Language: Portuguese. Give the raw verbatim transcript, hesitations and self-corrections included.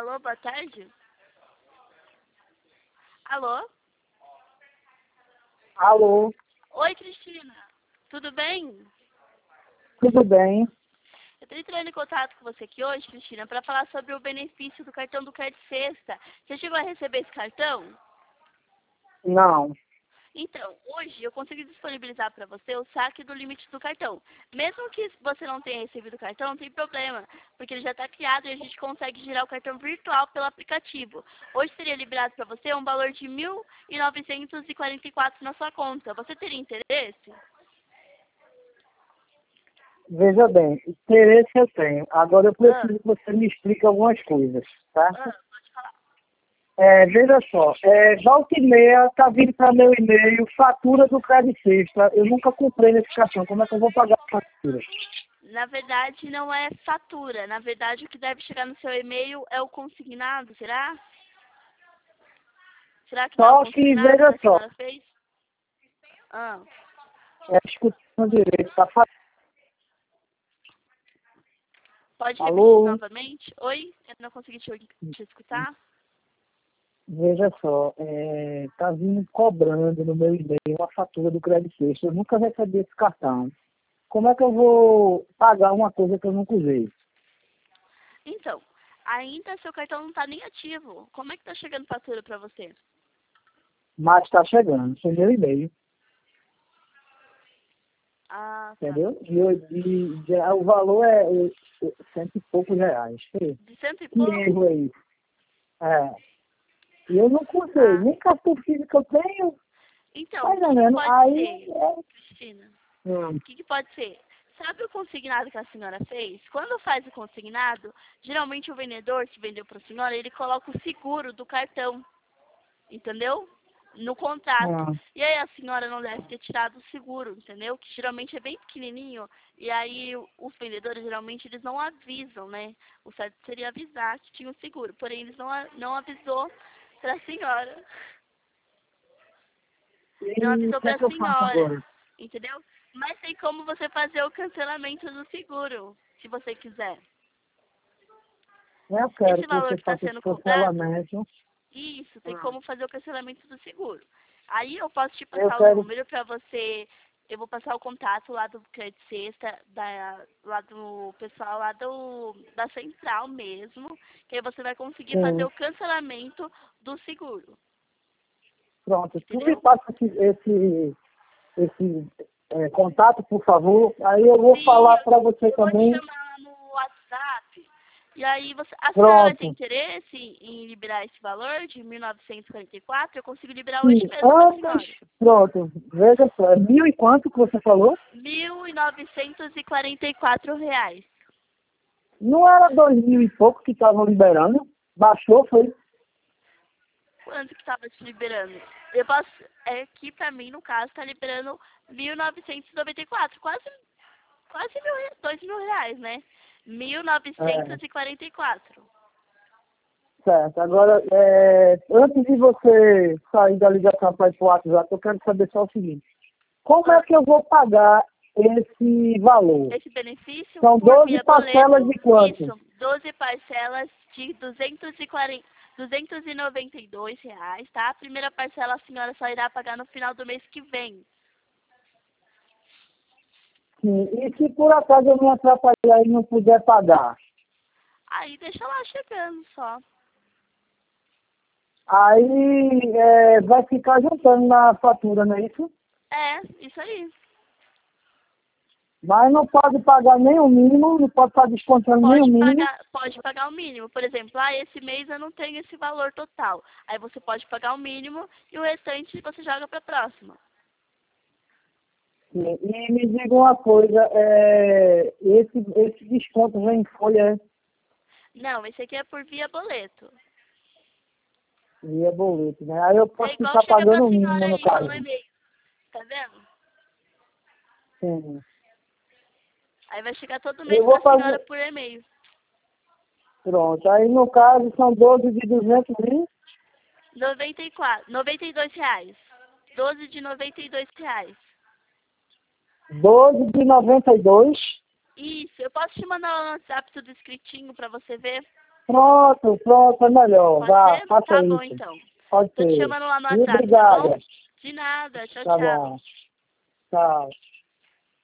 Alô, boa tarde? Alô? Alô, Oi, Cristina. Tudo bem? tudo bem? Eu estou entrando em contato com você aqui hoje, Cristina, para falar sobre o benefício do cartão do Card Sexta. Você chegou a receber esse cartão? Não. Então, hoje eu consegui disponibilizar para você o saque do limite do cartão. Mesmo que você não tenha recebido o cartão, não tem problema, porque ele já está criado e a gente consegue girar o cartão virtual pelo aplicativo. Hoje seria liberado para você um valor de mil novecentos e quarenta e quatro reais na sua conta. Você teria interesse? Veja bem, interesse eu tenho. Agora eu Ah, preciso que você me explique algumas coisas, tá? ah, pode falar. É, veja só, é, volta e meia tá vindo para meu e-mail fatura do Credit Sexta. Eu nunca comprei nesse cartão. Como é que eu vou pagar a fatura? Na verdade, não é fatura. Na verdade, o que deve chegar no seu e-mail é o consignado, será? Será que não é o Só que, consignado que veja a só, senhora fez? Ah. é escutando direito, tá fa- Pode repetir Alô? novamente? Oi? Eu não consegui te, te escutar. Veja só, é, tá vindo cobrando no meu e-mail a fatura do Credit Sexta. Eu nunca recebi esse cartão. Como é que eu vou pagar uma coisa que eu nunca usei? Então, ainda seu cartão não está nem ativo. Como é que está chegando fatura para você? Mas está chegando, foi meu e-mail, Ah, tá. entendeu? E, eu, e, e o valor é, é, é cento e poucos reais. Que, De cento e que pouco? erro é isso? É. E eu não usei, Ah, nem cartão físico eu tenho, então, tá o que, que entendendo? pode Aí, ser, é, Cristina? hum, O que, que pode ser? Sabe o consignado que a senhora fez? Quando faz o consignado, geralmente o vendedor que vendeu para a senhora, ele coloca o seguro do cartão, entendeu? No contrato. hum, E aí a senhora não deve ter tirado o seguro, entendeu? Que geralmente é bem pequenininho. E aí o- os vendedores, geralmente, eles não avisam, né? O certo seria avisar que tinha o seguro. Porém, eles não, a- não avisou para a senhora. Não e o avisou que é para que a eu faço senhora, agora? entendeu? Mas tem como você fazer o cancelamento do seguro, se você quiser. Eu quero Esse que valor você que está faça esse sendo cobrado, cancelamento. isso, tem Hum, como fazer o cancelamento do seguro. Aí eu posso te Eu passar o quero, número para você, eu vou passar o contato lá do Credit Sexta, da, lá do pessoal lá do, da central mesmo, que aí você vai conseguir fazer sim, o cancelamento do seguro, pronto. Tu me entendeu? passa esse, esse, esse é, contato, por favor. Aí eu vou Sim, falar eu, para você eu vou te também. chamar lá no WhatsApp. E aí, você, a senhora vai ter Pronto. interesse em liberar esse valor de mil novecentos e quarenta e quatro? Eu consigo liberar Sim, hoje mesmo para a antes, senhora. pronto, veja só, é mil e quanto que você falou? mil novecentos e quarenta e quatro reais. Não era dois mil e pouco que estavam liberando? Baixou, foi? Quanto que estava te liberando? Eu posso, é que para mim, no caso, está liberando mil novecentos e noventa e quatro. Quase, quase mil, re- dois mil reais, né? Mil É, novecentos e quarenta e quatro. certo. Agora, é, antes de você sair da ligação para ir para o WhatsApp, eu quero saber só o seguinte. Como é Ah, que eu vou pagar esse valor? esse benefício São por doze via parcelas boleto, de quanto? isso, doze parcelas de duzentos e quarenta, duzentos e noventa e dois reais, tá? A primeira parcela a senhora só irá pagar no final do mês que vem. Sim. E se por acaso eu me atrapalhar e não puder pagar? Aí deixa lá chegando só. Aí é, vai ficar juntando na fatura, não é isso? É, isso aí. Mas não pode pagar nem o mínimo, não pode estar descontando nem o Pode mínimo. pagar, pode pagar o mínimo. Por exemplo, ah, esse mês eu não tenho esse valor total. Aí você pode pagar o mínimo e o restante você joga para a próxima. E, e me diga uma coisa, é, esse, esse desconto vem em folha, Não, esse aqui é por via boleto. e é boleto, né? Aí eu É posso igual ficar chega pra pagando o senhora mínimo no aí pelo caso. e-mail. Tá vendo? Sim. Aí vai chegar todo mês Eu vou pra senhora fazer, por e-mail. pronto, aí no caso são doze de duzentos e noventa e quatro, noventa e dois reais. doze de noventa e dois reais. doze de noventa e dois. Isso, eu posso te mandar no WhatsApp tudo escritinho pra você ver? Pronto, pronto, é melhor. Pode Vá, ser? faça Tá isso. bom, então. Pode Tô te ser. chamando lá no E WhatsApp, tá obrigada. bom? De nada. Tchau, Tá tchau. bom. Tchau.